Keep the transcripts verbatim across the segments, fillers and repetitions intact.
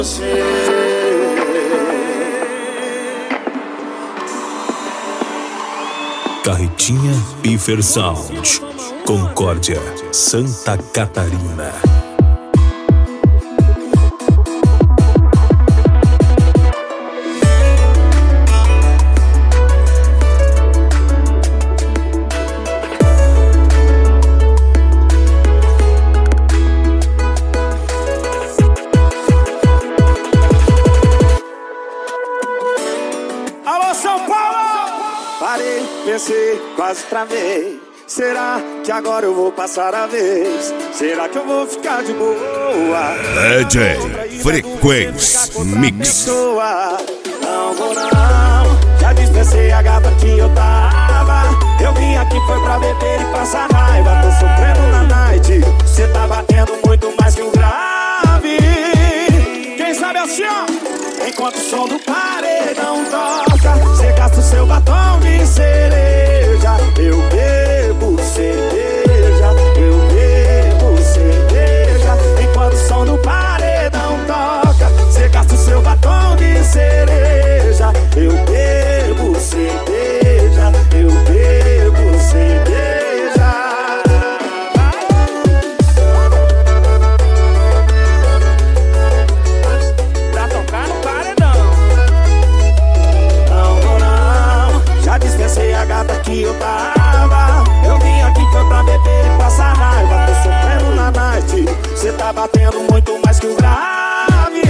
Carretinha Piffer Sound, Concórdia, Santa Catarina. Alô, São Paulo! Parei, pensei, quase travei. Será que agora eu vou passar a vez? Será que eu vou ficar de boa? D J Frequência Mix. Não vou não, já dispensei a gata que eu tava. Eu vim aqui foi pra beber e passar raiva. Tô sofrendo na night, cê tá batendo muito mais que o grave. Quem sabe assim, ó, enquanto o som do paredão toca, cê gasta o seu batom de cereja. Eu bebo cerveja, eu bebo cerveja. Enquanto o som do paredão toca, cê gasta o seu batom de cereja. Eu bebo cerveja, eu bebo cerveja. Pra tocar no paredão. Não vou não, já dispensei a gata que eu tava. Eu vim aqui foi pra beber e passar raiva. Tô sofrendo na night, cê tá batendo muito mais que o grave.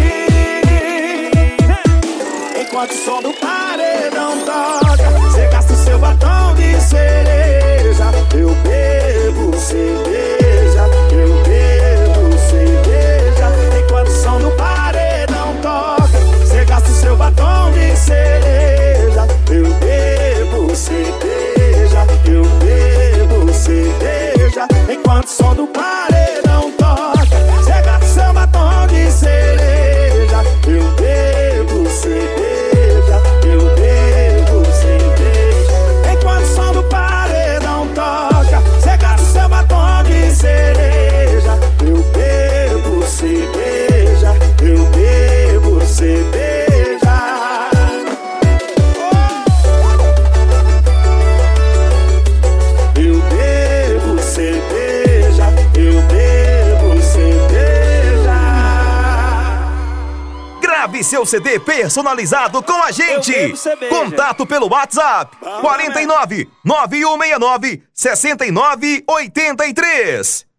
Enquanto o som do paredão toca, cê gasta o seu batom de cereja. Eu bebo cerveja, eu bebo cerveja. Enquanto o som do paredão toca, cê gasta o seu batom de cereja. Eu bebo cerveja, eu bebo cerveja. Enquanto o som do paredão toca, cê gasta o seu batom de cereja. Eu bebo cerveja, eu bebo cerveja. Enquanto o som do paredão toca, cê gasta o seu batom de cereja. Eu bebo cerveja, eu bebo cerveja. Eu bebo cerveja, eu bebo cerveja. Grave seu C D personalizado com a gente. Eu bebo cerveja. Contato pelo WhatsApp Vamos, quarenta e nove, nove um seis nove, sessenta e nove oitenta e três.